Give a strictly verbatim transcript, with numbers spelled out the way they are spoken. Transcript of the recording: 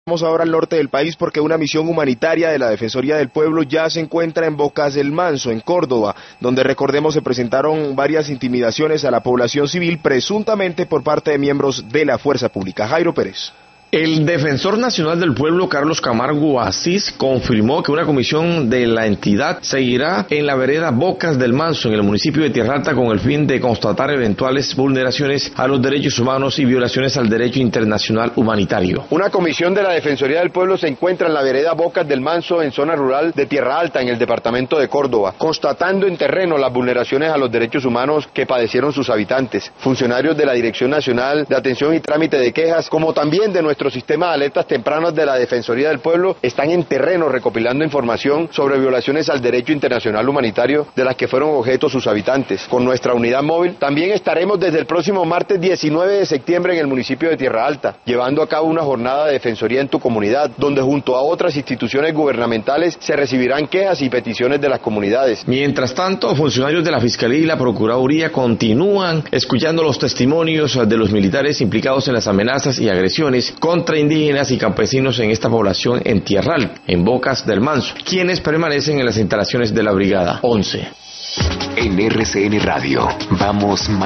Vamos ahora al norte del país porque una misión humanitaria de la Defensoría del Pueblo ya se encuentra en Bocas del Manso, en Córdoba, donde recordemos se presentaron varias intimidaciones a la población civil presuntamente por parte de miembros de la fuerza pública. Jairo Pérez. El Defensor Nacional del Pueblo, Carlos Camargo Asís, confirmó que una comisión de la entidad seguirá en la vereda Bocas del Manso, en el municipio de Tierra Alta, con el fin de constatar eventuales vulneraciones a los derechos humanos y violaciones al derecho internacional humanitario. Una comisión de la Defensoría del Pueblo se encuentra en la vereda Bocas del Manso, en zona rural de Tierra Alta, en el departamento de Córdoba, constatando en terreno las vulneraciones a los derechos humanos que padecieron sus habitantes. Funcionarios de la Dirección Nacional de Atención y Trámite de Quejas, como también de nuestro Nuestro sistema de alertas tempranas de la Defensoría del Pueblo, están en terreno recopilando información sobre violaciones al derecho internacional humanitario de las que fueron objeto sus habitantes. Con nuestra unidad móvil también estaremos desde el próximo martes diecinueve de septiembre en el municipio de Tierra Alta, llevando a cabo una jornada de defensoría en tu comunidad, donde junto a otras instituciones gubernamentales se recibirán quejas y peticiones de las comunidades. Mientras tanto, funcionarios de la Fiscalía y la Procuraduría continúan escuchando los testimonios de los militares implicados en las amenazas y agresiones contra indígenas y campesinos en esta población en Tierra Alta, en Bocas del Manso, quienes permanecen en las instalaciones de la Brigada once. En R C N Radio, vamos más.